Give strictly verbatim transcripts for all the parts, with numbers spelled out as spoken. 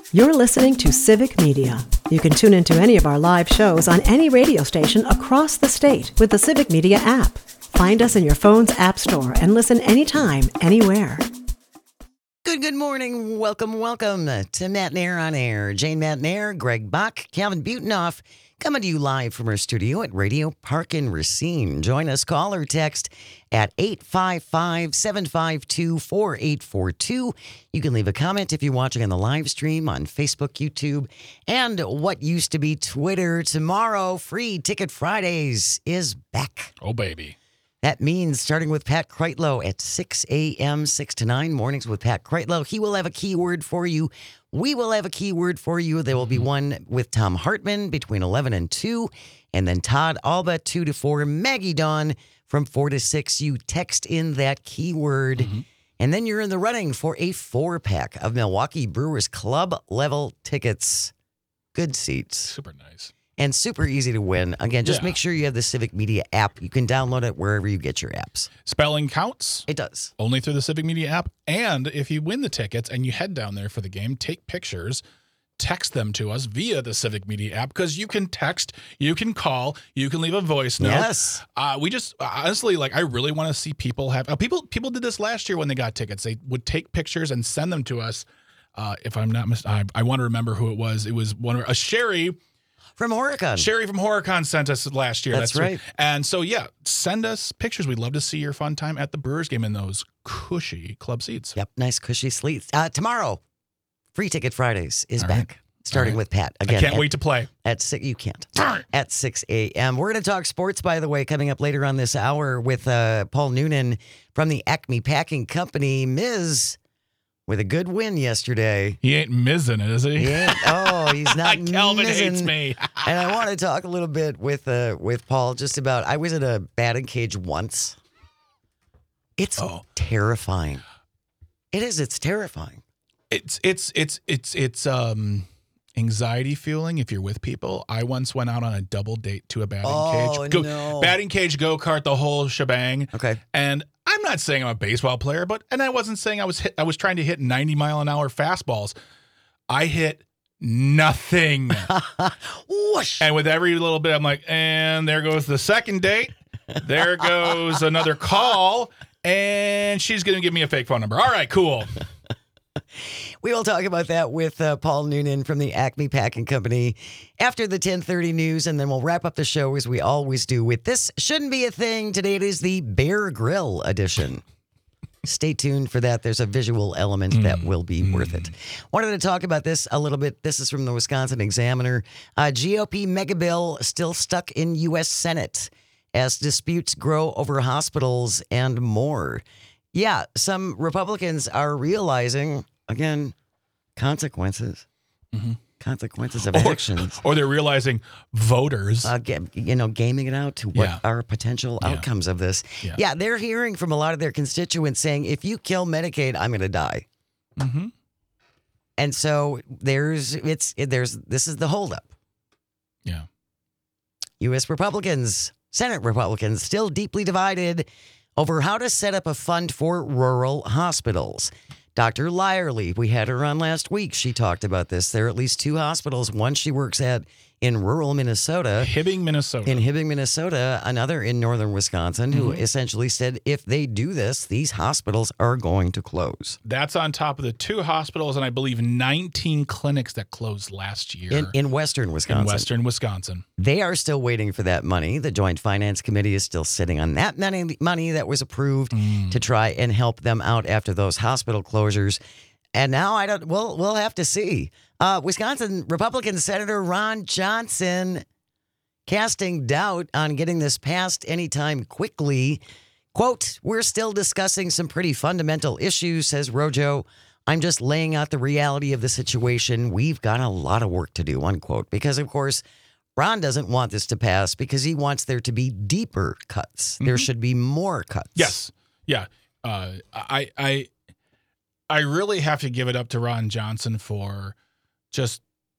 You're listening to Civic Media. You can tune into any of our live shows on any radio station across the state with the Civic Media app. Find us in your phone's app store and listen anytime, anywhere. Good, good morning. Welcome, welcome to Matt Nair on Air. Jane Matt Nair, Greg Bach, Calvin Butenhoff, coming to you live from our studio at Radio Park in Racine. Join us, call or text at eight five five, seven five two, four eight four two. You can leave a comment if you're watching on the live stream on Facebook, YouTube, and what used to be Twitter. Tomorrow, Free Ticket Fridays is back. Oh, baby. That means starting with Pat Kreitlow at six a.m., six to nine, mornings with Pat Kreitlow. He will have a keyword for you. We will have a keyword for you. There will be one with Tom Hartman between eleven and two, and then Todd Alba, two to four. Maggie Dawn from four to six. You text in that keyword, mm-hmm. and then you're in the running for a four-pack of Milwaukee Brewers Club-level tickets. Good seats. Super nice. And super easy to win. Again, just Yeah. make sure you have the Civic Media app. You can download it wherever you get your apps. Spelling counts. It does. Only through the Civic Media app. And if you win the tickets and you head down there for the game, take pictures, text them to us via the Civic Media app, because you can text, you can call, you can leave a voice note. Yes. Uh, we just, honestly, like, I really want to see people have, uh, people People did this last year when they got tickets. They would take pictures and send them to us. Uh, if I'm not mis- I, I want to remember who it was. It was one of, a Sherry. From Horicon. Sherry from Horicon sent us last year. That's, That's right. And so, yeah, send us pictures. We'd love to see your fun time at the Brewers game in those cushy club seats. Yep, nice cushy seats. Uh, tomorrow, Free Ticket Fridays is All back, right. starting All right. with Pat. Again, I can't at, wait to play. At six, you can't. Darn. At six a.m. We're going to talk sports, by the way, coming up later on this hour with uh, Paul Noonan from the Acme Packing Company. Miz with a good win yesterday. He ain't missing it, is he? He ain't, oh, he's not Calvin missing. hates me. And I want to talk a little bit with uh, with Paul just about, I was at a batting cage once. It's Oh. terrifying. It is. It's terrifying. It's it's it's it's it's um anxiety fueling if you're with people. I once went out on a double date to a batting Oh, cage. Go, no. Batting cage, go-kart, the whole shebang. Okay. And I'm not saying I'm a baseball player, but and I wasn't saying I was hit, I was trying to hit ninety mile an hour fastballs. I hit nothing. Whoosh. And with every little bit, I'm like, and there goes the second date. There goes another call. And she's going to give me a fake phone number. All right, cool. We will talk about that with uh, Paul Noonan from the Acme Packing Company after the ten thirty news, and then we'll wrap up the show as we always do with This Shouldn't Be a Thing. Today it is the Bear Grill edition. Stay tuned for that. There's a visual element mm. that will be mm. worth it. Wanted to talk about this a little bit. This is from the Wisconsin Examiner. Uh, G O P megabill still stuck in U S Senate as disputes grow over hospitals and more. Yeah, some Republicans are realizing, again, consequences. Mm-hmm. Consequences of or, actions. Or they're realizing voters. Uh, ga- you know, gaming it out to what Yeah. are potential Yeah. outcomes of this. Yeah. yeah, they're hearing from a lot of their constituents saying, if you kill Medicaid, I'm going to die. Mm-hmm. And so there's, it's, it, there's, this is the holdup. Yeah. U S Republicans, Senate Republicans, still deeply divided over how to set up a fund for rural hospitals. Doctor Lyerly, we had her on last week. She talked about this. There are at least two hospitals. One she works at in rural Minnesota. Hibbing, Minnesota. In Hibbing, Minnesota. Another in northern Wisconsin, who mm-hmm. essentially said if they do this, these hospitals are going to close. That's on top of the two hospitals and I believe nineteen clinics that closed last year. In, in western Wisconsin. In western Wisconsin. They are still waiting for that money. The Joint Finance Committee is still sitting on that money, money that was approved mm. to try and help them out after those hospital closures. And now I don't, we'll, we'll have to see. Uh, Wisconsin Republican Senator Ron Johnson casting doubt on getting this passed anytime quickly. Quote, we're still discussing some pretty fundamental issues, says Rojo. I'm just laying out the reality of the situation. We've got a lot of work to do, unquote. Because, of course, Ron doesn't want this to pass because he wants there to be deeper cuts. Mm-hmm. There should be more cuts. Yes. Yeah. Uh, I, I, I really have to give it up to Ron Johnson for just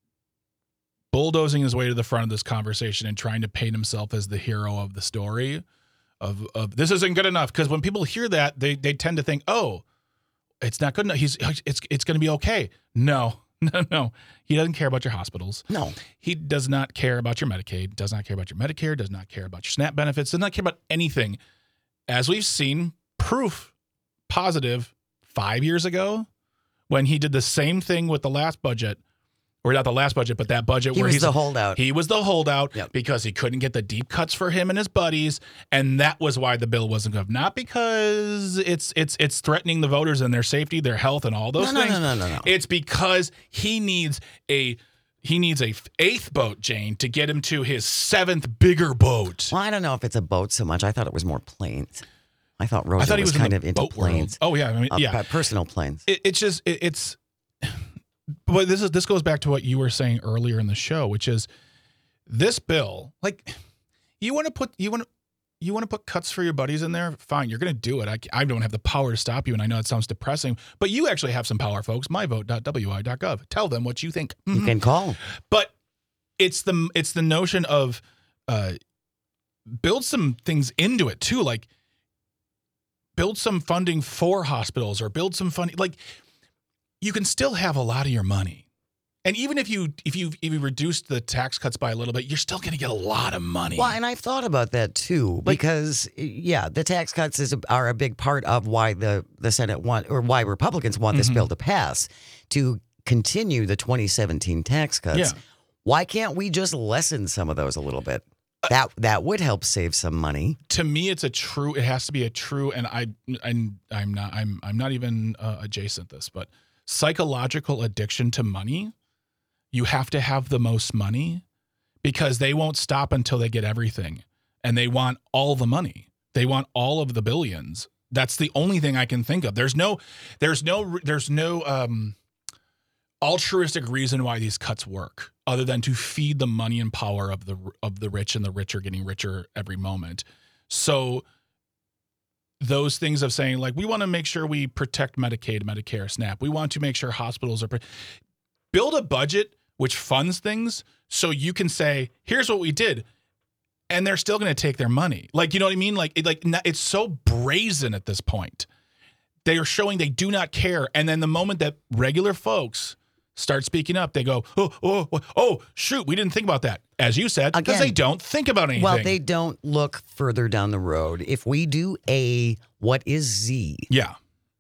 bulldozing his way to the front of this conversation and trying to paint himself as the hero of the story of, of this isn't good enough. Because when people hear that, they, they tend to think, oh, it's not good enough. He's it's it's going to be okay. No, No, no. He doesn't care about your hospitals. No. He does not care about your Medicaid, does not care about your Medicare, does not care about your SNAP benefits, does not care about anything. As we've seen, proof positive five years ago when he did the same thing with the last budget, or not the last budget, but that budget He where was he's the holdout. He was the holdout Yep. because he couldn't get the deep cuts for him and his buddies, and that was why the bill wasn't good. Not because it's it's it's threatening the voters and their safety, their health, and all those No, no, things. no, no, no, no. It's because he needs a he needs a eighth boat, Jane, to get him to his seventh bigger boat. Well, I don't know if it's a boat so much. I thought it was more planes. I thought Rosa I thought he was, was kind in of the into boat planes. world. Oh yeah, I mean, Uh, yeah. pe- personal planes. It, it's just it, it's. But this is this goes back to what you were saying earlier in the show, which is this bill. Like, you want to put you want to you want to put cuts for your buddies in there. Fine, you're going to do it. I, I don't have the power to stop you, and I know it sounds depressing, but you actually have some power, folks. my vote dot w i dot gov. Tell them what you think. You Mhm. can call. But it's the it's the notion of uh, build some things into it too, like build some funding for hospitals or build some funding. Like, you can still have a lot of your money, and even if you if you if you reduce the tax cuts by a little bit, you're still going to get a lot of money. Well, and I've thought about that too, Like- because yeah, the tax cuts is a, are a big part of why the the Senate want or why Republicans want this Mhm. bill to pass to continue the twenty seventeen tax cuts. Yeah. Why can't we just lessen some of those a little bit? That that would help save some money. To me, it's a true. It has to be a true, and I I'm I'm not I'm I'm not even uh, adjacent this, but psychological addiction to money. You have to have the most money because they won't stop until they get everything, and they want all the money. They want all of the billions. That's the only thing I can think of. There's no, there's no, there's no um, altruistic reason why these cuts work, other than to feed the money and power of the of the rich, and the rich are getting richer every moment. So those things of saying, like, we want to make sure we protect Medicaid, Medicare, SNAP. We want to make sure hospitals are... Pre- Build a budget which funds things so you can say, here's what we did. And they're still going to take their money. Like, you know what I mean? Like, it, like it's so brazen at this point. They are showing they do not care. And then the moment that regular folks start speaking up, they go, oh, oh, oh, oh shoot, we didn't think about that. As you said, because Again, they don't think about anything. Well, they don't look further down the road. If we do A, what is Z? Yeah.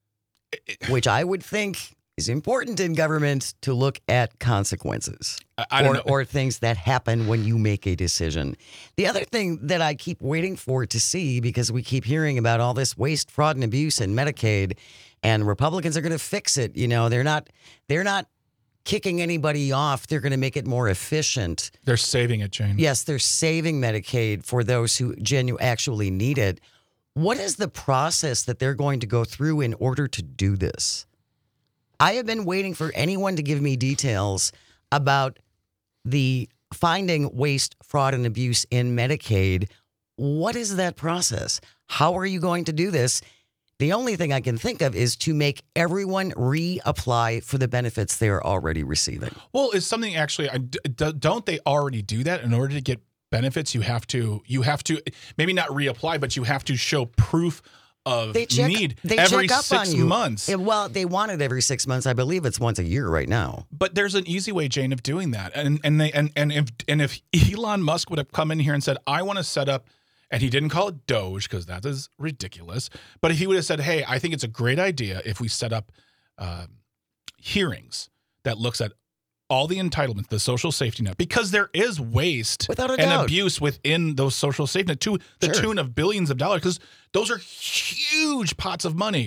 Which I would think is important in government to look at consequences I, I don't or, know. or things that happen when you make a decision. The other thing that I keep waiting for to see, because we keep hearing about all this waste, fraud, and abuse in Medicaid, and Republicans are going to fix it. You know, they're not, they're not kicking anybody off. They're going to make it more efficient. They're saving it, Jane. Yes, they're saving Medicaid for those who genu- actually need it. What is the process that they're going to go through in order to do this? I have been waiting for anyone to give me details about the finding waste, fraud, and abuse in Medicaid. What is that process? How are you going to do this? The only thing I can think of is to make everyone reapply for the benefits they are already receiving. Well, it's something actually, I- d- d- don't they already do that? In order to get benefits, you have to, you have to, maybe not reapply, but you have to show proof of They check, need they every check up six on you. months. Yeah, well, they want it every six months. I believe it's once a year right now. But there's an easy way, Jane, of doing that. And and they and, and if and if Elon Musk would have come in here and said, I want to set up, and he didn't call it Doge because that is ridiculous. But if he would have said, hey, I think it's a great idea if we set up uh, hearings that looks at all the entitlements, the social safety net, because there is waste Without a and doubt. abuse within those social safety net to the Sure. tune of billions of dollars, because those are huge pots of money.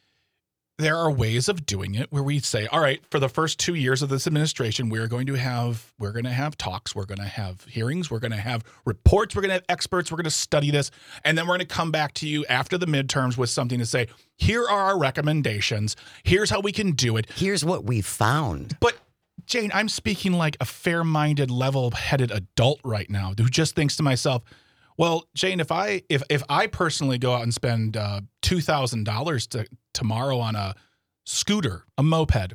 There are ways of doing it where we say, all right, for the first two years of this administration, we're going to have we're going to have talks, we're going to have hearings, we're going to have reports, we're going to have experts, we're going to study this, and then we're going to come back to you after the midterms with something to say, here are our recommendations, here's how we can do it. Here's what we found. But Jane, I'm speaking like a fair-minded, level-headed adult right now who just thinks to myself, well, Jane, if I if if I personally go out and spend uh, two thousand dollars to tomorrow on a scooter, a moped,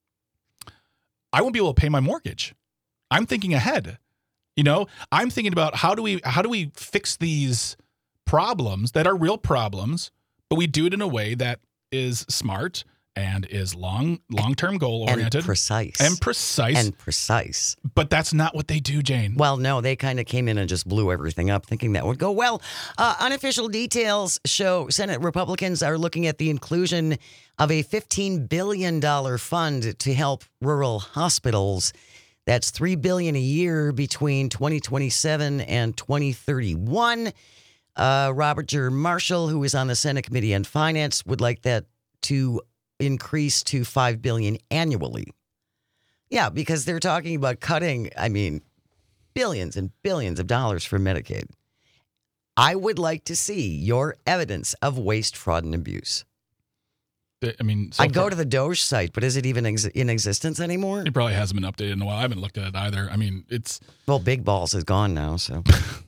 I won't be able to pay my mortgage. I'm thinking ahead. You know, I'm thinking about how do we how do we fix these problems that are real problems, but we do it in a way that is smart and is long long-term goal oriented and precise and precise and precise. But that's not what they do, Jane. Well, no, they kind of came in and just blew everything up, thinking that would go well. Uh, unofficial details show Senate Republicans are looking at the inclusion of a fifteen billion dollars fund to help rural hospitals. That's three billion dollars a year between twenty twenty-seven and twenty thirty-one. Uh, Robert J. Marshall, who is on the Senate Committee on Finance, would like that to increase to five billion dollars annually. Yeah, because they're talking about cutting, I mean, billions and billions of dollars from Medicaid. I would like to see your evidence of waste, fraud, and abuse. I mean, so I'd go to the Doge site, but is it even ex- in existence anymore? It probably hasn't been updated in a while. I haven't looked at it either. I mean, it's... Well, Big Balls is gone now, so...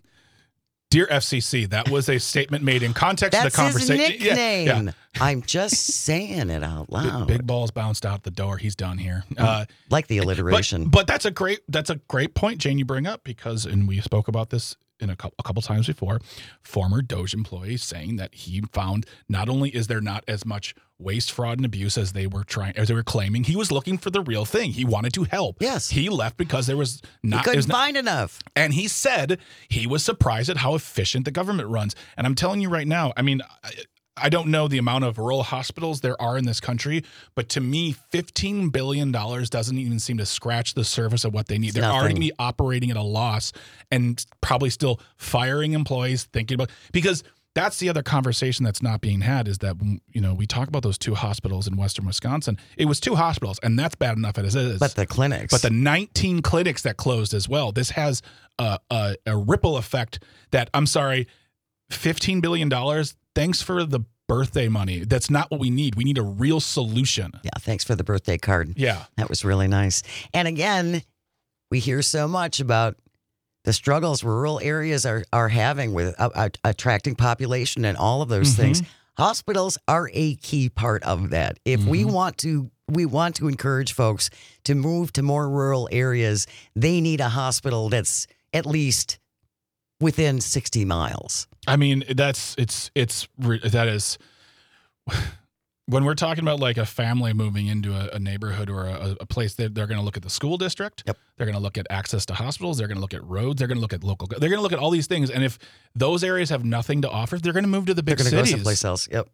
Dear F C C, that was a statement made in context That's of the conversation. His nickname. Yeah, yeah. I'm just saying it out loud. Big, big Balls bounced out the door. He's done here. Uh, like the alliteration. But, but that's a great that's a great point, Jane, you bring up, because, and we spoke about this in a couple, a couple times before, former Doge employees saying that he found not only is there not as much waste, fraud, and abuse as they were trying, as they were claiming, he was looking for the real thing. He wanted to help. Yes. He left because there was not... He couldn't was not, find enough. And he said he was surprised at how efficient the government runs. And I'm telling you right now, I mean... I, I don't know the amount of rural hospitals there are in this country, but to me, fifteen billion dollars doesn't even seem to scratch the surface of what they need. It's They're nothing. already operating at a loss and probably still firing employees, thinking about, because that's the other conversation that's not being had, is that, you know, we talk about those two hospitals in Western Wisconsin. It was two hospitals, and that's bad enough as it is. But the clinics. But the nineteen clinics that closed as well. This has a, a, a ripple effect that, I'm sorry, fifteen billion dollars, thanks for the birthday money. That's not what we need. We need a real solution. Yeah, thanks for the birthday card. Yeah. That was really nice. And again, we hear so much about the struggles rural areas are, are having with uh, uh, attracting population and all of those Mm-hmm. things. Hospitals are a key part of that. If Mm-hmm. we want to we want to encourage folks to move to more rural areas, they need a hospital that's at least within sixty miles. I mean, that's, it's, it's, that is, when we're talking about like a family moving into a, a neighborhood or a, a place, they're, they're going to look at the school district. Yep. They're going to look at access to hospitals. They're going to look at roads. They're going to look at local, they're going to look at all these things. And if those areas have nothing to offer, they're going to move to the big They're going to cities. go someplace else. Yep.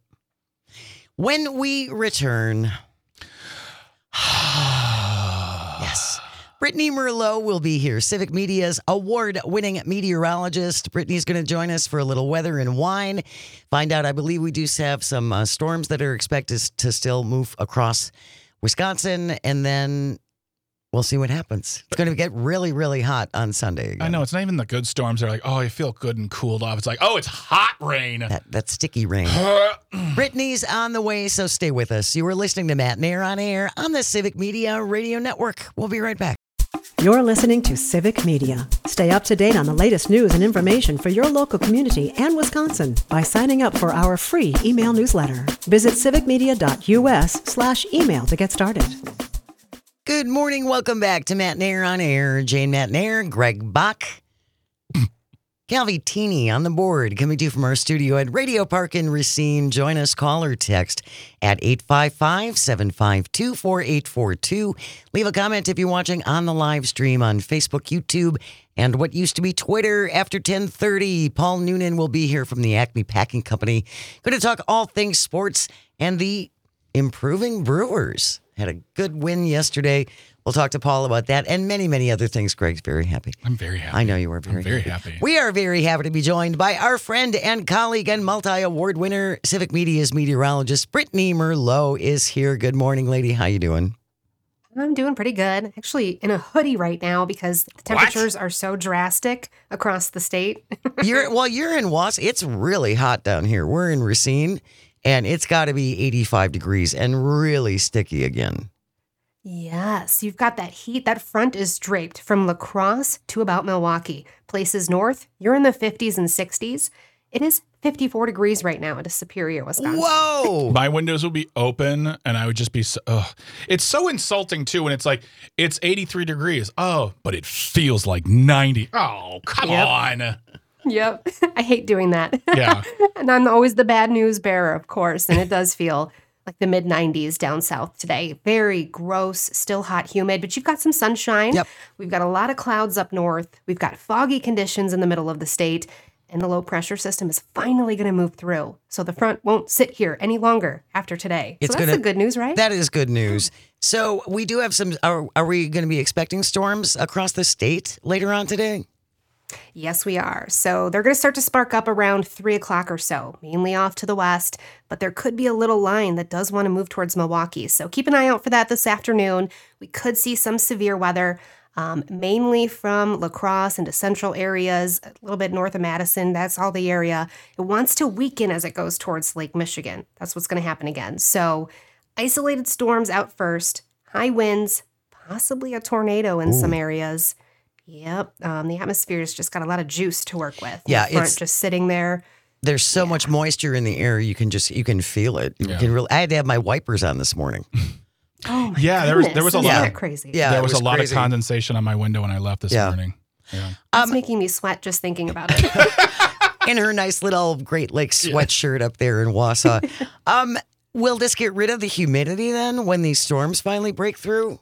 When we return, yes, Brittany Merlot will be here, Civic Media's award-winning meteorologist. Brittany's going to join us for a little weather and wine. Find out, I believe we do have some uh, storms that are expected to still move across Wisconsin, and then we'll see what happens. It's going to get really, really hot on Sunday again. I know, it's not even the good storms. They're like, oh, I feel good and cooled off. It's like, oh, it's hot rain. That, that sticky rain. Brittany's on the way, so stay with us. You are listening to Matt Nair on Air on the Civic Media Radio Network. We'll be right back. You're listening to Civic Media. Stay up to date on the latest news and information for your local community and Wisconsin by signing up for our free email newsletter. Visit civicmedia.us slash email to get started. Good morning. Welcome back to Matt Nair on Air. Jane Matt Nair, Greg Bach, Calvi Teeny on the board, coming to you from our studio at Radio Park in Racine. Join us, call or text at eight five five, seven five two, four eight four two. Leave a comment if you're watching on the live stream on Facebook, YouTube, and what used to be Twitter after ten thirty. Paul Noonan will be here from the Acme Packing Company. Going to talk all things sports and the improving Brewers. Had a good win yesterday. We'll talk to Paul about that and many, many other things. Greg's very happy. I'm very happy. I know you are very, I'm very happy. happy. We are very happy to be joined by our friend and colleague and multi-award winner, Civic Media's meteorologist, Brittany Merlot is here. Good morning, lady. How you doing? I'm doing pretty good. Actually, in a hoodie right now because the temperatures are so drastic across the state. You're well, you're in Was. It's really hot down here. We're in Racine, and it's got to be eighty-five degrees and really sticky again. Yes, you've got that heat. That front is draped from La Crosse to about Milwaukee. Places north, you're in the fifties and sixties. It is fifty-four degrees right now in Superior, Wisconsin. Whoa! My windows will be open, and I would just be so, ugh. It's so insulting, too, when it's like, it's eighty-three degrees. Oh, but it feels like ninety. Oh, come Yep. on. Yep. I hate doing that. Yeah. And I'm always the bad news bearer, of course, and it does feel like the mid nineties down south today. Very gross, still hot, humid, but you've got some sunshine. Yep. We've got a lot of clouds up north. We've got foggy conditions in the middle of the state. And the low pressure system is finally going to move through. So the front won't sit here any longer after today. It's so that's gonna, the good news, right? That is good news. So we do have some, are, are we going to be expecting storms across the state later on today? Yes, we are. So they're going to start to spark up around three o'clock or so, mainly off to the west. But there could be a little line that does want to move towards Milwaukee. So keep an eye out for that this afternoon. We could see some severe weather. Um, mainly from La Crosse into central areas, a little bit north of Madison. That's all the area. It wants to weaken as it goes towards Lake Michigan. That's what's going to happen again. So isolated storms out first, high winds, possibly a tornado in Ooh. some areas. Yep. Um, the atmosphere's just got a lot of juice to work with. Yeah, The front it's- just sitting there. There's so Yeah. much moisture in the air. You can just, you can feel it. You Yeah. can really, I had to have my wipers on this morning. Oh my Yeah, there was- goodness. there was a Isn't lot- that crazy? Yeah. there it was, was a lot crazy. of condensation on my window when I left this Yeah. morning. Yeah. It's Um, making me sweat just thinking about it. in her nice little Great Lakes sweatshirt up there in Wausau. um, will this get rid of the humidity then when these storms finally break through?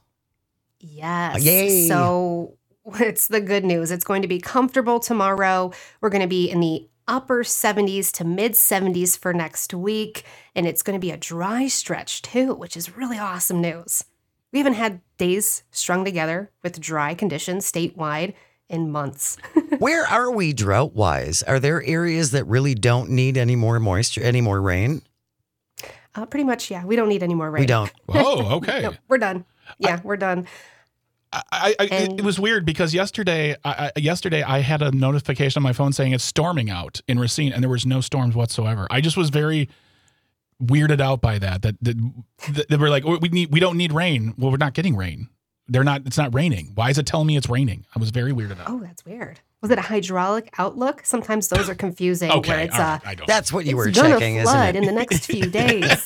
Yes. Yay. So it's the good news. It's going to be comfortable tomorrow. We're going to be in the upper seventies to mid seventies for next week. And it's going to be a dry stretch too, which is really awesome news. We haven't had days strung together with dry conditions statewide in months. Where are we drought wise? Are there areas that really don't need any more moisture, any more rain? Uh, pretty much, yeah. We don't need any more rain. We don't. Oh, okay. No, we're done. Yeah, we're done. I, I, I And- it was weird because yesterday, I, I, yesterday I had a notification on my phone saying it's storming out in Racine, and there was no storms whatsoever. I just was very weirded out by that. That, that, that they were like, we need, we don't need rain. Well, we're not getting rain. They're not. It's not raining. Why is it telling me it's raining? I was very weirded out. Oh, that's weird. Was it a hydraulic outlook? Sometimes those are confusing. Okay, Where it's all right, uh, I don't. That's what you were it's gonna checking, isn't flood it? in the next few days.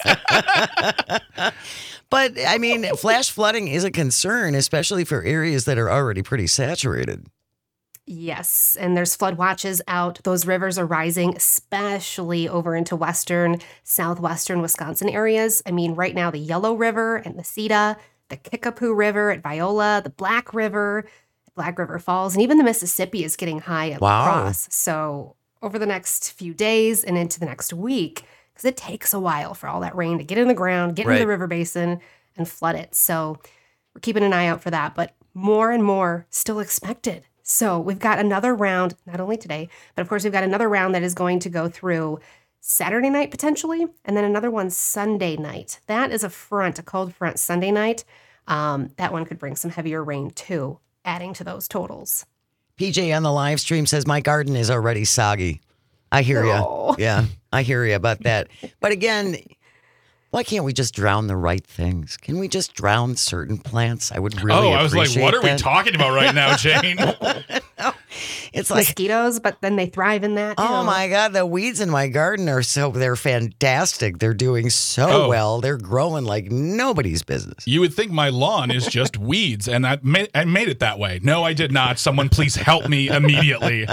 But I mean, flash flooding is a concern, especially for areas that are already pretty saturated. Yes, and there's flood watches out. Those rivers are rising, especially over into western, southwestern Wisconsin areas. I mean, right now, the Yellow River and the Cedar, the Kickapoo River at Viola, the Black River, Black River Falls, and even the Mississippi is getting high at Wow. La Crosse. So over the next few days and into the next week, because it takes a while for all that rain to get in the ground, get Right. into the river basin, and flood it. So we're keeping an eye out for that, but more and more still expected. So we've got another round, not only today, but of course we've got another round that is going to go through Saturday night potentially, and then another one Sunday night. That is a front, a cold front Sunday night. Um, that one could bring some heavier rain too, adding to those totals. P J on the live stream says, my garden is already soggy. I hear you. Oh. Yeah, I hear you about that. But again, why can't we just drown the right things? Can we just drown certain plants? I would really oh, I was like, appreciate what are we that. talking about right now, Jane? It's like, Mosquitoes, but then they thrive in that. oh Ew. my God, the weeds in my garden are so, they're fantastic. They're doing so Oh. well. They're growing like nobody's business. You would think my lawn is just weeds, and I made, I made it that way. No, I did not. Someone please help me immediately.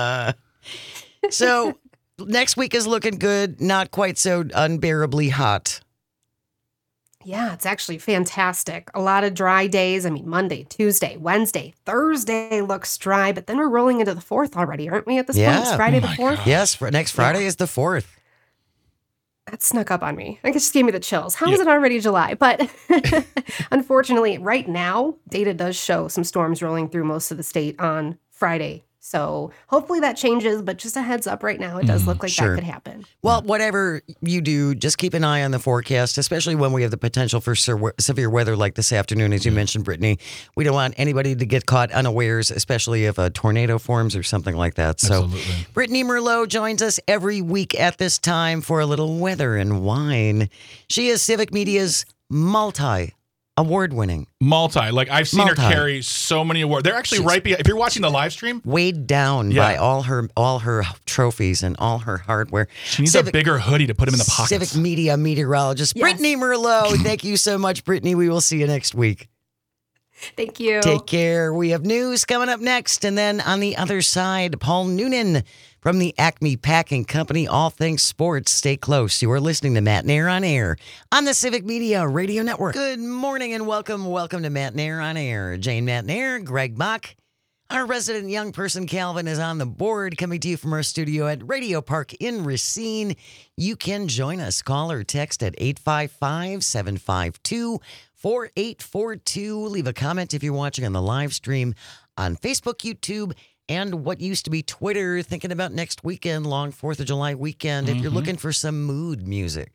So next week is looking good. Not quite so unbearably hot. Yeah, it's actually fantastic. A lot of dry days. I mean, Monday, Tuesday, Wednesday, Thursday looks dry, but then we're rolling into the fourth already, aren't we at this point? Yeah. It's Friday Oh the my fourth. God. Yes, for next Friday is the fourth. That snuck up on me. I just gave me the chills. How is it already July? But unfortunately, right now, data does show some storms rolling through most of the state on Friday. So hopefully that changes, but just a heads up right now, it does look like sure. that could happen. Well, whatever you do, just keep an eye on the forecast, especially when we have the potential for ser- severe weather like this afternoon, as you mentioned, Brittany. We don't want anybody to get caught unawares, especially if a tornado forms or something like that. So, Absolutely. Brittany Merlot joins us every week at this time for a little weather and wine. She is Civic Media's multi award winning, Multi. Like, I've seen Multi. her carry so many awards. They're actually She's- right behind. If you're watching the live stream, weighed down Yeah. by all her all her trophies and all her hardware. she needs Civic- a bigger hoodie to put him in the pockets. Civic Media meteorologist Yes. Brittany Merlot. Thank you so much, Brittany. We will see you next week. Thank you. Take care. We have news coming up next. And then on the other side, Paul Noonan from the Acme Packing Company, all things sports. Stay close. You are listening to Matt Nair on Air on the Civic Media Radio Network. Good morning and welcome. Welcome to Matt Nair on Air. Jane Matt Nair, Greg Bach. Our resident young person, Calvin, is on the board, coming to you from our studio at Radio Park in Racine. You can join us. Call or text at eight five five, seven five two, four eight four two. Leave a comment if you're watching on the live stream on Facebook, YouTube, and what used to be Twitter. Thinking about next weekend, long fourth of July weekend, mm-hmm. if you're looking for some mood music.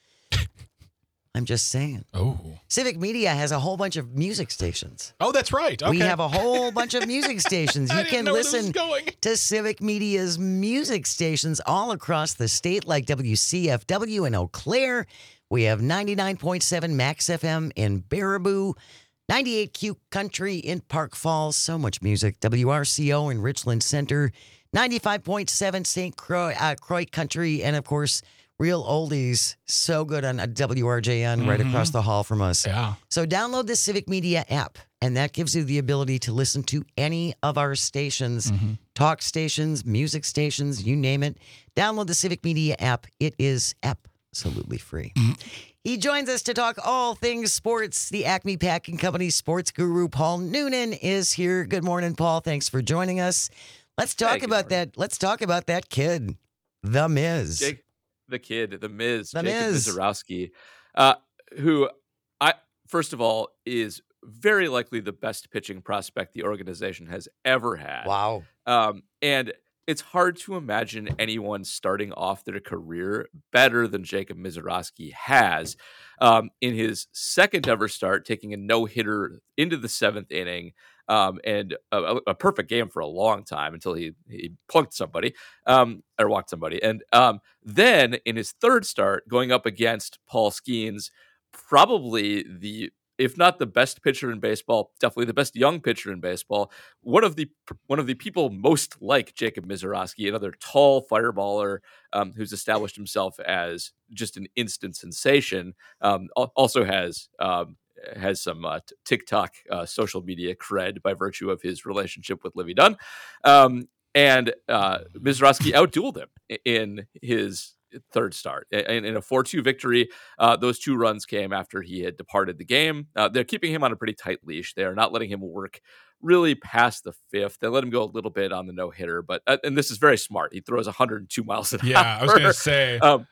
I'm just saying. Oh. Civic Media has a whole bunch of music stations. Oh, that's right. Okay. We have a whole bunch of music stations. You I didn't can know where this was listen going. to Civic Media's music stations all across the state, like W C F W in Eau Claire. We have ninety-nine point seven Max F M in Baraboo, ninety-eight Q Country in Park Falls. So much music. W R C O in Richland Center, ninety-five point seven Saint Croix, uh, Croix Country, and of course, Real Oldies, so good on W R J N mm-hmm. right across the hall from us. Yeah. So download the Civic Media app, and that gives you the ability to listen to any of our stations, mm-hmm. talk stations, music stations, you name it. Download the Civic Media app. It is absolutely free. Mm-hmm. He joins us to talk all things sports. The Acme Packing Company sports guru, Paul Noonan, is here. Good morning, Paul. Thanks for joining us. Let's talk hey, about morning. that. Let's talk about that kid, The Miz. Jake. The kid, the Miz, the Jacob Miz. Misiorowski, uh, who I first of all is very likely the best pitching prospect the organization has ever had. Wow. Um, and it's hard to imagine anyone starting off their career better than Jacob Misiorowski has. Um, in his second ever start, taking a no-hitter into the seventh inning, um, and a, a perfect game for a long time until he he plunked somebody um, or walked somebody. And um, then in his third start, going up against Paul Skeens, probably the if not the best pitcher in baseball, definitely the best young pitcher in baseball. One of the one of the people most like Jacob Misiorowski, another tall fireballer um, who's established himself as just an instant sensation. Um, also has um, has some uh, t- TikTok uh, social media cred by virtue of his relationship with Livy Dunn. Um, and uh, Misiorowski outdueled him in his third start. In, in a four two victory, uh, those two runs came after he had departed the game. Uh, they're keeping him on a pretty tight leash. They're not letting him work really past the fifth. They let him go a little bit on the no-hitter, but uh, and this is very smart. He throws one hundred two miles an yeah, hour. Yeah, I was going to say. Um,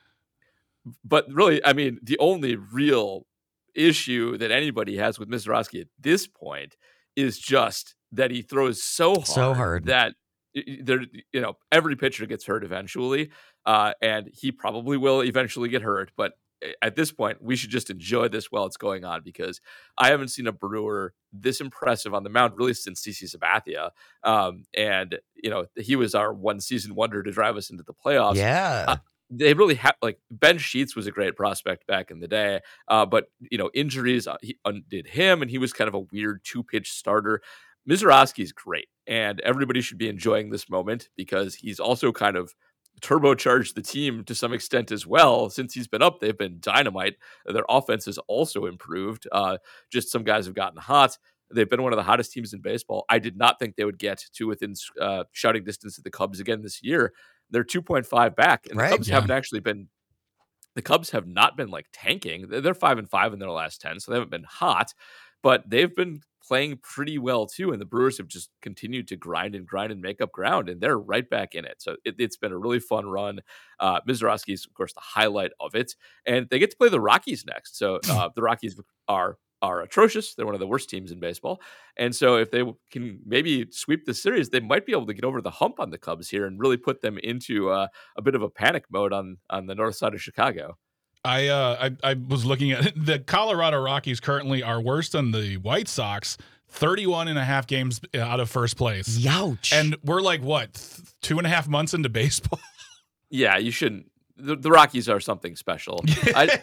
but really, I mean, the only real issue that anybody has with Misiorowski at this point is just that he throws so hard, so hard. that there, you know, every pitcher gets hurt eventually, uh, and he probably will eventually get hurt. But at this point, we should just enjoy this while it's going on, because I haven't seen a Brewer this impressive on the mound really since CeCe Sabathia. Um, and, you know, he was our one season wonder to drive us into the playoffs. Yeah. Uh, they really have, like, Ben Sheets was a great prospect back in the day, uh, but, you know, injuries uh, he undid him, and he was kind of a weird two-pitch starter. Misiorowski's great, and everybody should be enjoying this moment, because he's also kind of turbocharged the team to some extent as well. Since he's been up, they've been dynamite. Their offense has also improved. Uh, just some guys have gotten hot. They've been one of the hottest teams in baseball. I did not think they would get to within uh, shouting distance of the Cubs again this year. They're two point five back, and right, the Cubs yeah. haven't actually been. The Cubs have not been like tanking. They're five and five in their last ten, so they haven't been hot, but they've been playing pretty well too. And the Brewers have just continued to grind and grind and make up ground, and they're right back in it. So it, it's been a really fun run. Uh, Misiorowski is, of course, the highlight of it, and they get to play the Rockies next. So uh, the Rockies are are atrocious. They're one of the worst teams in baseball. And so if they can maybe sweep the series, they might be able to get over the hump on the Cubs here and really put them into uh, a bit of a panic mode on, on the north side of Chicago. I, uh, I I was looking at it. The Colorado Rockies currently are worse than the White Sox, thirty-one and a half games out of first place. Youch. And we're like, what, th- two and a half months into baseball? Yeah, you shouldn't. The, the Rockies are something special. I,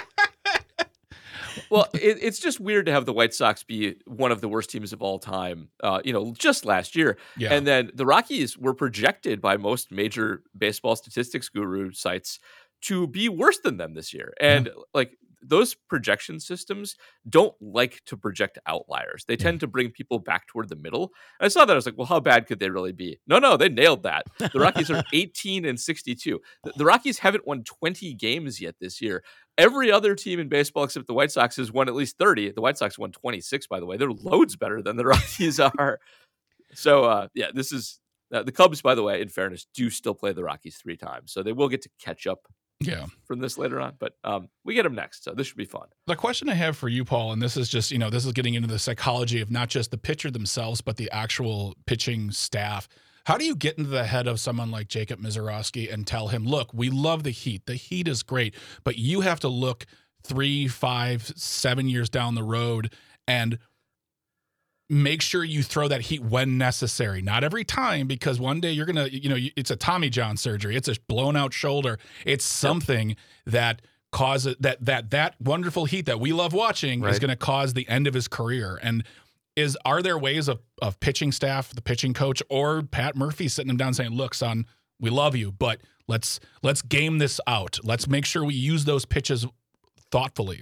Well, it, it's just weird to have the White Sox be one of the worst teams of all time, uh, you know, just last year. Yeah. And then the Rockies were projected by most major baseball statistics guru sites to be worse than them this year. And, yeah. like, those projection systems don't like to project outliers. They tend to bring people back toward the middle. And I saw that. I was like, well, how bad could they really be? No, no, they nailed that. The Rockies are eighteen and sixty-two. The, the Rockies haven't won twenty games yet this year. Every other team in baseball except the White Sox has won at least thirty. The White Sox won twenty-six, by the way. They're loads better than the Rockies are. So, uh, yeah, this is uh, the Cubs, by the way, in fairness, do still play the Rockies three times. So they will get to catch up Yeah. from this later on. But um, we get them next. So this should be fun. The question I have for you, Paul, and this is just, you know, this is getting into the psychology of not just the pitcher themselves, but the actual pitching staff. How do you get into the head of someone like Jacob Misiorowski and tell him, look, we love the Heat. The Heat is great, but you have to look three, five, seven years down the road and make sure you throw that heat when necessary. Not every time, because one day you're going to, you know, it's a Tommy John surgery. It's a blown out shoulder. It's something yep. that causes that, that, that wonderful heat that we love watching right. is going to cause the end of his career. And is, are there ways of, of pitching staff, the pitching coach, or Pat Murphy sitting him down saying, look, son, we love you, but let's, let's game this out. Let's make sure we use those pitches thoughtfully.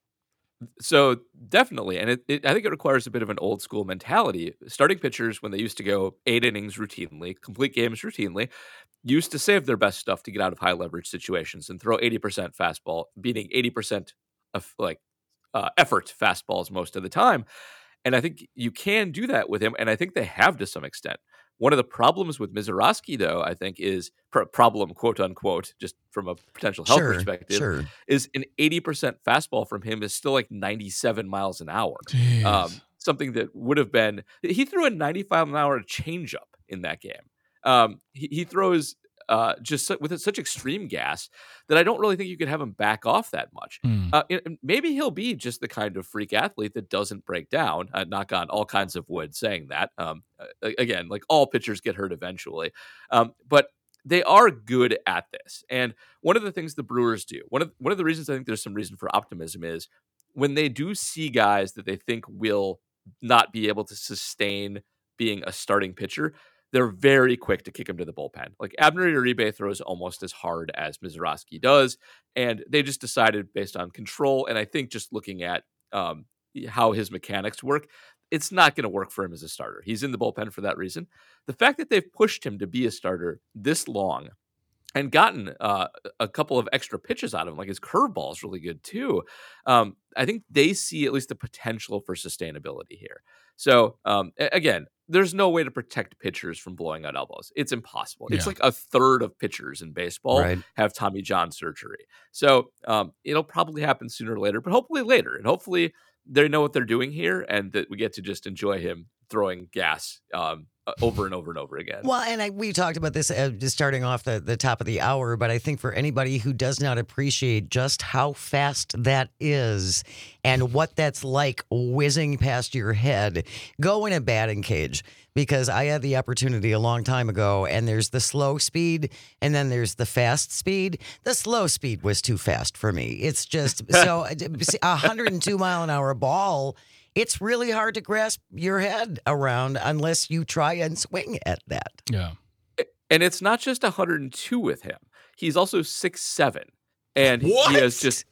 So definitely, and it, it, I think it requires a bit of an old school mentality. Starting pitchers, when they used to go eight innings routinely, complete games routinely, used to save their best stuff to get out of high leverage situations and throw eighty percent fastball, beating eighty percent of like uh, effort fastballs most of the time. And I think you can do that with him, and I think they have to some extent. One of the problems with Misiorowski, though, I think is pr- problem, quote unquote, just from a potential health sure, perspective, sure. is an eighty percent fastball from him is still like ninety-seven miles an hour. Um, something that would have been, he threw a ninety-five mile an hour changeup in that game. Um, he, he throws uh, just su- with such extreme gas that I don't really think you could have him back off that much. Mm. Uh, and maybe he'll be just the kind of freak athlete that doesn't break down. Uh, knock on all kinds of wood saying that. Um, uh, again, like all pitchers get hurt eventually. Um, but they are good at this. And one of the things the Brewers do, one of one of the reasons I think there's some reason for optimism is when they do see guys that they think will not be able to sustain being a starting pitcher, they're very quick to kick him to the bullpen. Like Abner Uribe throws almost as hard as Misiorowski does. And they just decided based on control, and I think just looking at um, how his mechanics work, it's not going to work for him as a starter. He's in the bullpen for that reason. The fact that they've pushed him to be a starter this long and gotten uh, a couple of extra pitches out of him, like his curveball is really good too. Um, I think they see at least the potential for sustainability here. So um, again, there's no way to protect pitchers from blowing out elbows. It's impossible. Yeah. It's like a third of pitchers in baseball Right. have Tommy John surgery. So um, it'll probably happen sooner or later, but hopefully later. And hopefully they know what they're doing here and that we get to just enjoy him throwing gas um, over and over and over again. Well, and I, we talked about this uh, just starting off the, the top of the hour, but I think for anybody who does not appreciate just how fast that is and what that's like whizzing past your head, go in a batting cage. Because I had the opportunity a long time ago, and there's the slow speed, and then there's the fast speed. The slow speed was too fast for me. It's just, so a one hundred two mile an hour ball, it's really hard to grasp your head around unless you try and swing at that. Yeah. And it's not just one hundred two with him. He's also six seven. And What? he has just,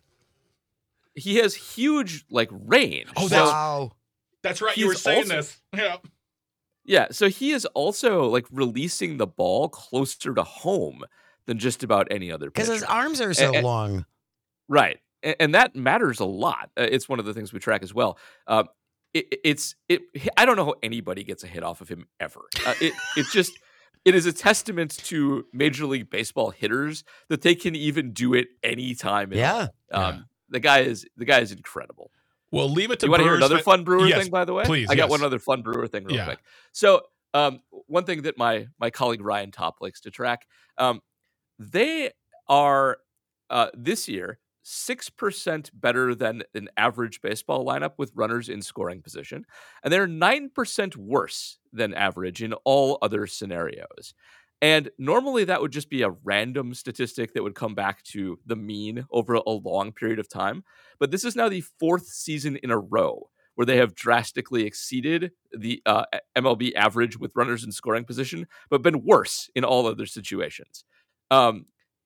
he has huge, like, range. Oh, So- that's, Wow. that's right. he's You were saying also- this. Yeah. Yeah, so he is also like releasing the ball closer to home than just about any other Because pitcher. his arms are so And- and- long. Right, and, and that matters a lot. Uh, it's one of the things we track as well. Uh, it, it's it. I don't know how anybody gets a hit off of him ever. Uh, it it just it is a testament to Major League Baseball hitters that they can even do it anytime. at Yeah. all. Um, Yeah. the guy is the guy is incredible. Well, leave it to You want to hear Brewers another fan- fun Brewer Yes, thing, by the way? please, I got yes. one other fun Brewer thing real Yeah. quick. So, um, one thing that my my colleague Ryan Top likes to track, um, they are uh, this year six percent better than an average baseball lineup with runners in scoring position, and they're nine percent worse than average in all other scenarios. And normally that would just be a random statistic that would come back to the mean over a long period of time. But this is now the fourth season in a row where they have drastically exceeded the uh, M L B average with runners in scoring position, but been worse in all other situations. Um,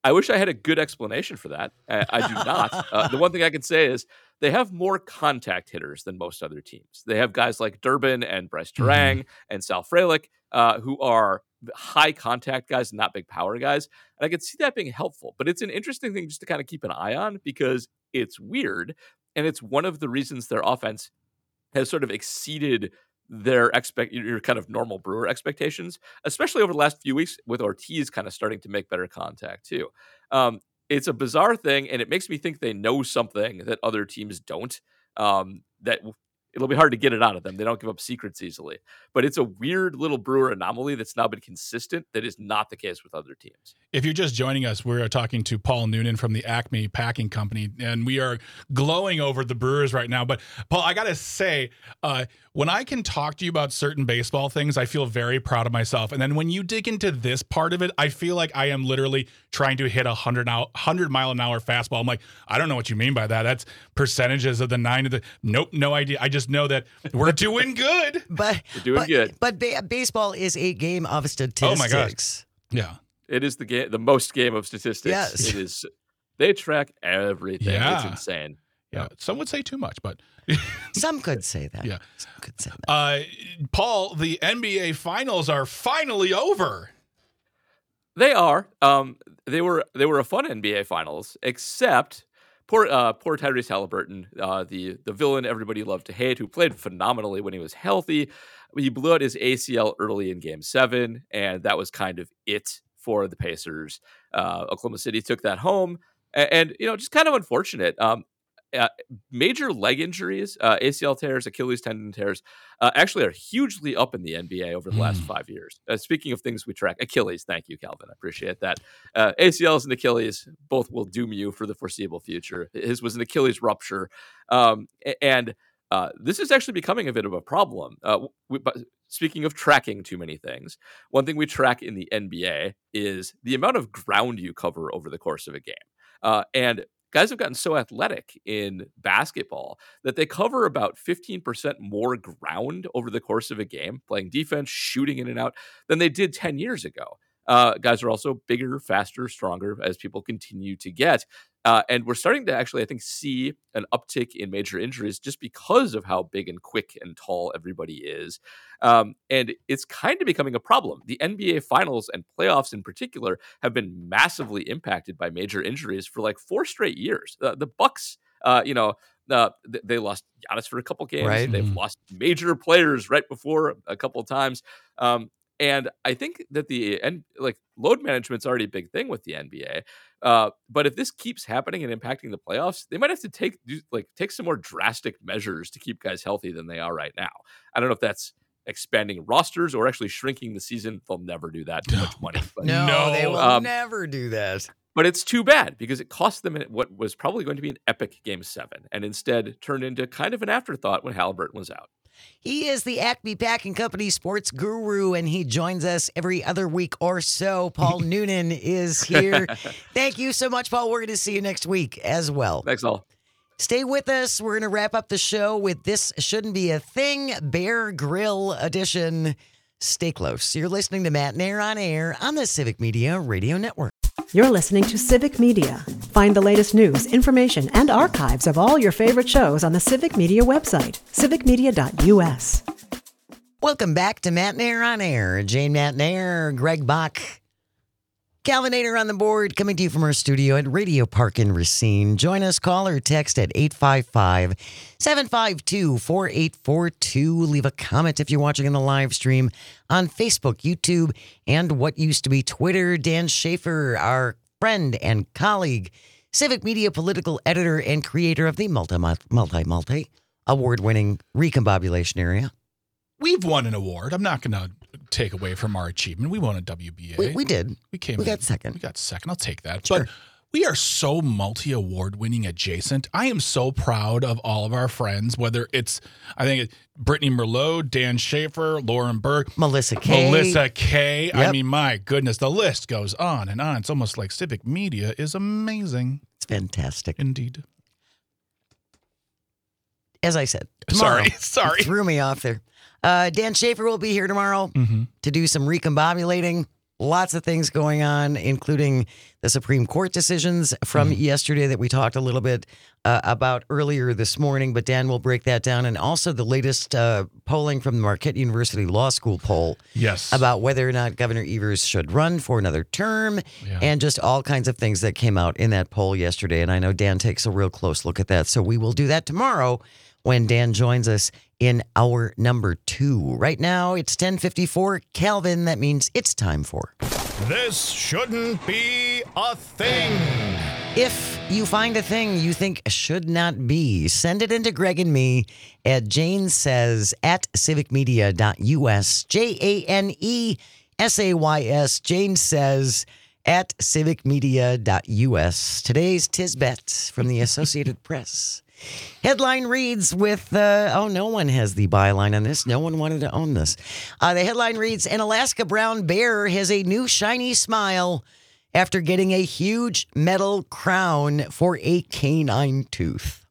I wish I had a good explanation for that. I, I do not. Uh, the one thing I can say is they have more contact hitters than most other teams. They have guys like Durbin and Bryce Terang mm-hmm. and Sal Frelick, uh, who are high contact guys, not big power guys. And I could see that being helpful. But it's an interesting thing just to kind of keep an eye on because it's weird. And it's one of the reasons their offense has sort of exceeded their expect your kind of normal Brewer expectations, especially over the last few weeks with Ortiz kind of starting to make better contact too. Um, it's a bizarre thing, and it makes me think they know something that other teams don't. Um, that it'll be hard to get it out of them. They don't give up secrets easily, but it's a weird little Brewer anomaly that's now been consistent. That is not the case with other teams. If you're just joining us, we're talking to Paul Noonan from the Acme Packing Company, and we are glowing over the Brewers right now. But Paul, I got to say, uh, when I can talk to you about certain baseball things, I feel very proud of myself. And then when you dig into this part of it, I feel like I am literally trying to hit a hundred now, hundred mile an hour fastball. I'm like, I don't know what you mean by that. That's percentages of the nine of the. Nope, no idea. I just know that we're doing good. but we're doing but, good. But ba- baseball is a game of statistics. Oh my gosh. Yeah. It is the game, the most game of statistics. Yes. It is. They track everything. Yeah. It's insane. Yeah. Some would say too much, but some could say that. Yeah. Some could say that. Uh, Paul, the N B A finals are finally over. They are. Um, they were. They were a fun N B A finals, except poor, uh, poor Tyrese Halliburton, uh, the the villain everybody loved to hate, who played phenomenally when he was healthy. He blew out his A C L early in Game Seven, and that was kind of it for the Pacers. Uh, Oklahoma City took that home, and, and you know, just kind of unfortunate. Um, Uh, major leg injuries, uh, A C L tears, Achilles tendon tears, uh, actually are hugely up in the N B A over the mm. last five years. Uh, speaking of things we track, Achilles, thank you, Calvin. I appreciate that. Uh, A C Ls and Achilles both will doom you for the foreseeable future. His was an Achilles rupture. Um, and uh, this is actually becoming a bit of a problem. Uh, we, but speaking of tracking too many things, one thing we track in the N B A is the amount of ground you cover over the course of a game. Uh, and Guys have gotten so athletic in basketball that they cover about fifteen percent more ground over the course of a game, playing defense, shooting in and out, than they did ten years ago. Uh, guys are also bigger, faster, stronger as people continue to get. Uh, and we're starting to actually, I think, see an uptick in major injuries just because of how big and quick and tall everybody is. Um, and it's kind of becoming a problem. The N B A finals and playoffs in particular have been massively impacted by major injuries for like four straight years. Uh, the Bucks, uh, you know, uh, th- they lost Giannis for a couple games. Right. They've Mm-hmm. lost major players right before a couple of times. Um, And I think that the and like load management's already a big thing with the N B A. Uh, but if this keeps happening and impacting the playoffs, they might have to take do, like take some more drastic measures to keep guys healthy than they are right now. I don't know if that's expanding rosters or actually shrinking the season. They'll never do that. Too much money. But, No, No, they will um, never do that. but it's too bad because it cost them what was probably going to be an epic Game Seven, and instead turned into kind of an afterthought when Halliburton was out. He is the Acme Packing Company sports guru, and he joins us every other week or so. Paul Noonan is here. Thank you so much, Paul. We're going to see you next week as well. Thanks, all. Stay with us. We're going to wrap up the show with This Shouldn't Be a Thing, Bear Grill edition. Stay close. You're listening to Matt and Air on Air on the Civic Media Radio Network. You're listening to Civic Media. Find the latest news, information, and archives of all your favorite shows on the Civic Media website, civic media dot u s. Welcome back to Matt and Air on Air. Jane Matt and Air, Greg Bach, Calvinator on the board, coming to you from our studio at Radio Park in Racine. Join us, call or text at eight five five, seven five two, four eight four two. Leave a comment if you're watching on the live stream on Facebook, YouTube, and what used to be Twitter. Dan Schaefer, our friend and colleague, Civic Media political editor and creator of the multi, multi, multi award-winning Recombobulation area. We've won an award. I'm not going to take away from our achievement. We won a W B A. We, we did. We came. We in, got second. We got second. I'll take that. Sure. But we are so multi-award winning adjacent. I am so proud of all of our friends, whether it's, I think, it's Brittany Merlot, Dan Schaefer, Lauren Burke, Melissa Kay. Melissa Kay. I Yep. mean, my goodness, the list goes on and on. It's almost like Civic Media is amazing. It's fantastic. Indeed. As I said, tomorrow. Sorry. Sorry. Threw me off there. Uh, Dan Schaefer will be here tomorrow Mm-hmm. to do some recombobulating. Lots of things going on, including the Supreme Court decisions from mm. yesterday that we talked a little bit uh, about earlier this morning. But Dan will break that down. And also the latest uh, polling from the Marquette University Law School poll. Yes. About whether or not Governor Evers should run for another term yeah. and just all kinds of things that came out in that poll yesterday. And I know Dan takes a real close look at that. So we will do that tomorrow when Dan joins us in hour number two. Right now, it's ten fifty-four. Calvin, that means it's time for... This shouldn't be a thing. If you find a thing you think should not be, send it into Greg and me at Jane Says at civic media dot U S. J A N E S A Y S. Jane Says at civic media dot U S. Today's Tisbet from the Associated Press. Headline reads with, uh, oh, no one has the byline on this. No one wanted to own this. Uh, the headline reads, an Alaska brown bear has a new shiny smile after getting a huge metal crown for a canine tooth.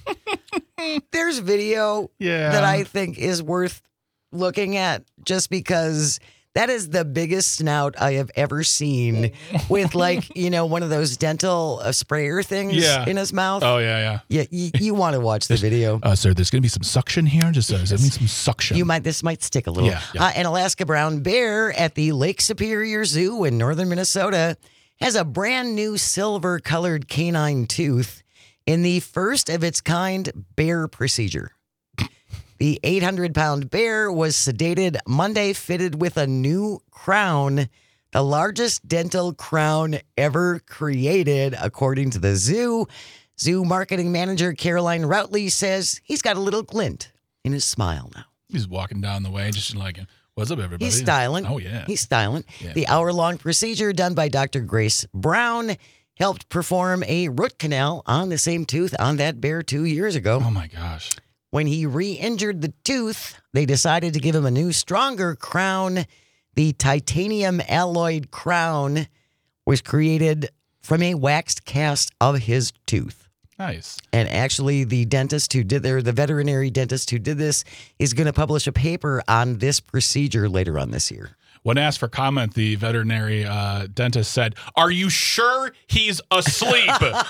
There's video yeah. that I think is worth looking at just because that is the biggest snout I have ever seen with, like, you know, one of those dental uh, sprayer things yeah. in his mouth. Oh, yeah, yeah. Yeah, you, you want to watch the video. Uh, sir, there's going to be some suction here. Just uh, does that mean some suction? You might. This might stick a little. Yeah, yeah. Uh, an Alaska brown bear at the Lake Superior Zoo in northern Minnesota has a brand new silver-colored canine tooth in the first of its kind bear procedure. The eight hundred pound bear was sedated Monday, fitted with a new crown, the largest dental crown ever created, according to the zoo. Zoo marketing manager Caroline Routley says he's got a little glint in his smile now. He's walking down the way, just like, what's up, everybody? He's styling. Oh, yeah. He's styling. Yeah. The hour-long procedure done by Doctor Grace Brown helped perform a root canal on the same tooth on that bear two years ago. Oh, my gosh. When he re-injured the tooth, they decided to give him a new, stronger crown. The titanium alloyed crown was created from a waxed cast of his tooth. Nice. And actually, the dentist who did there, the veterinary dentist who did this, is going to publish a paper on this procedure later on this year. When asked for comment, the veterinary uh, dentist said, "Are you sure he's asleep?"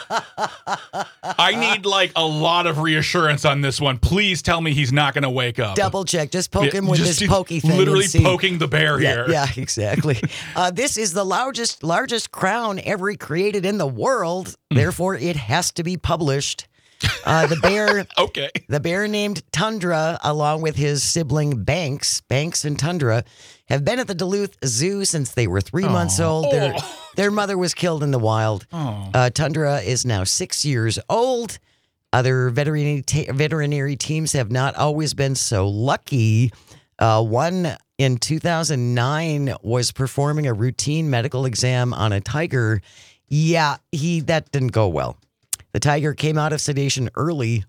I need like a lot of reassurance on this one. Please tell me he's not going to wake up. Double check. Just poke Yeah, him with just this pokey thing. Literally and see. poking the bear Yeah, here. yeah, exactly. uh, this is the largest largest crown ever created in the world. Therefore, it has to be published. Uh, the bear, Okay. the bear named Tundra, along with his sibling Banks, Banks and Tundra, have been at the Duluth Zoo since they were three months old. Their, Oh. their mother was killed in the wild. Oh. Uh, Tundra is now six years old. Other veterinary te- veterinary teams have not always been so lucky. Uh, one in two thousand nine was performing a routine medical exam on a tiger. Yeah, he that didn't go well. The tiger came out of sedation early,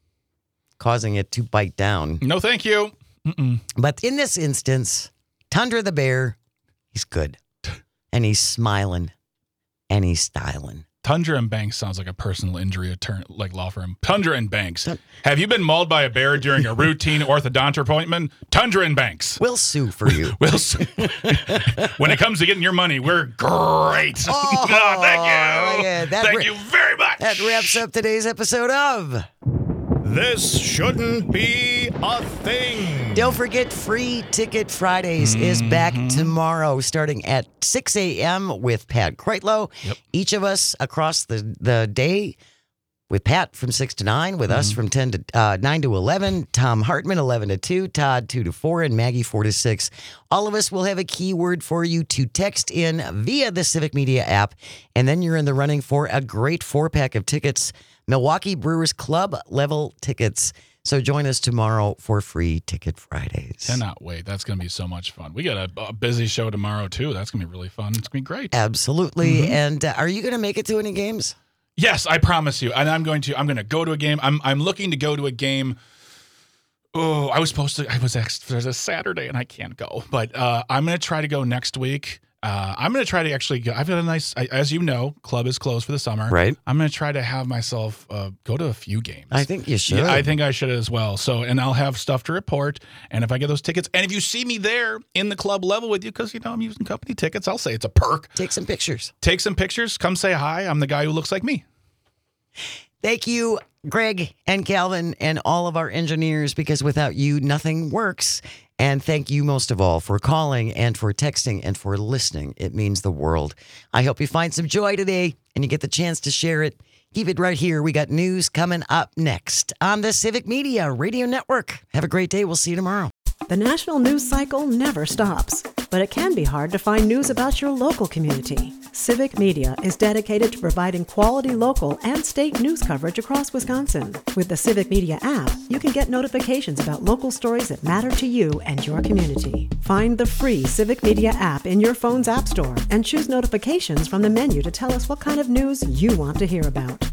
causing it to bite down. No, thank you. Mm-mm. But in this instance, Tundra the bear, he's good. And he's smiling. And he's styling. Tundra and Banks sounds like a personal injury attorney, like law firm. Tundra and Banks. Have you been mauled by a bear during a routine orthodont appointment? Tundra and Banks. We'll sue for you. We'll see. When it comes to getting your money, we're great. Oh, thank you. yeah, that thank ra- you very much. That wraps up today's episode of... This shouldn't be a thing. Don't forget, Free Ticket Fridays is back tomorrow starting at six a.m. with Pat Kreitlow. Yep. Each of us across the, the day with Pat from six to nine, with us from ten to uh, nine to eleven, Tom Hartman eleven to two, Todd two to four, and Maggie four to six. All of us will have a keyword for you to text in via the Civic Media app, and then you're in the running for a great four-pack of tickets, Milwaukee Brewers Club level tickets. So join us tomorrow for Free Ticket Fridays. Cannot wait. That's going to be so much fun. We got a, a busy show tomorrow, too. That's going to be really fun. It's going to be great. Absolutely. And uh, are you going to make it to any games? Yes, I promise you. And I'm going to I'm going to go to a game. I'm I'm looking to go to a game. Oh, I was supposed to I was asked there's a Saturday and I can't go. But uh, I'm going to try to go next week. Uh, I'm going to try to actually go. I've got a nice, I, as you know, club is closed for the summer. Right. I'm going to try to have myself uh, go to a few games. I think you should. Yeah, I think I should as well. So, and I'll have stuff to report. And if I get those tickets, and if you see me there in the club level with you, because, you know, I'm using company tickets, I'll say it's a perk. Take some pictures. Take some pictures. Come say hi. I'm the guy who looks like me. Thank you, Greg and Calvin and all of our engineers, because without you, nothing works. And thank you most of all for calling and for texting and for listening. It means the world. I hope you find some joy today and you get the chance to share it. Keep it right here. We got news coming up next on the Civic Media Radio Network. Have a great day. We'll see you tomorrow. The national news cycle never stops, but it can be hard to find news about your local community. Civic Media is dedicated to providing quality local and state news coverage across Wisconsin. With the Civic Media app, you can get notifications about local stories that matter to you and your community. Find the free Civic Media app in your phone's app store and choose notifications from the menu to tell us what kind of news you want to hear about.